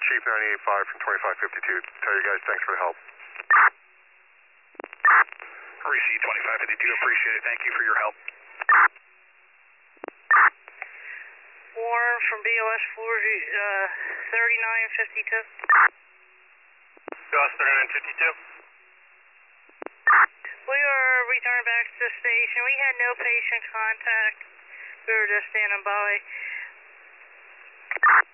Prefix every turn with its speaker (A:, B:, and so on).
A: Chief 98.5 from 2552. Tell you guys thanks for the help.
B: Receive 2552, appreciate it. Thank you for your help.
C: Warren from BOS 3952.
B: BOS 3952.
C: We were returning back to the station. We had no patient contact. We were just standing by.